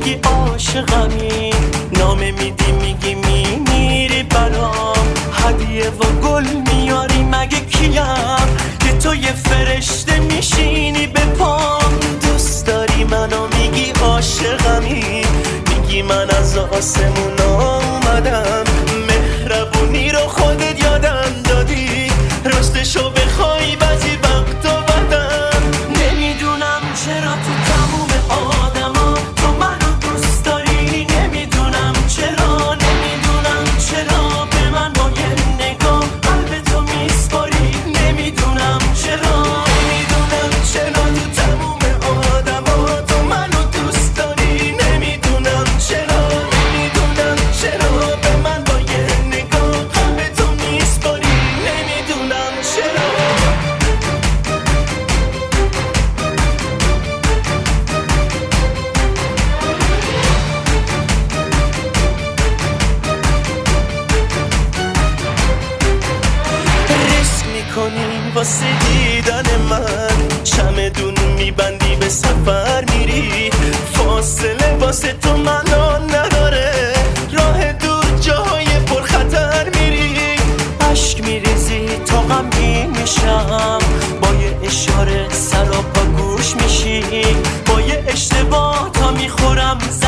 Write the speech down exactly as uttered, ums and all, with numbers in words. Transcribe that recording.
میگی عاشقمی، نامه میدی میگی میمیری برام، هدیه و گل میاری مگه کیم که تو یه فرشته میشینی به پام. دوست داری منو میگی عاشقمی، میگی من از آسمون آمدم، مهربونی رو خودت یادم دادی، راستشو بخوای بعضی وقتا بدم. نمیدونم چرا تو تموم آدما تو منو دوست داری، نمیدونم چرا، نمیدونم چرا به من با یه نگاه قلب تو میسپاری، نمیدونم چرا، نمیدونم چرا تو تموم آدما تو منو دوست داری، نمیدونم چرا، نمیدونم چرا به من با یه نگاه قلب تو میسپاری، نمیدونم چرا. ریسک میکنی واسه دیدن من، چمدون میبندی به سفر میری، فاصله واسه تو معنا نداره، راه دور جاهای پرخطر میری، عشق میریزی تا غمگین میشم، با یه اشاره سر و پا گوش میشی، با یه اشتباه تا میخورم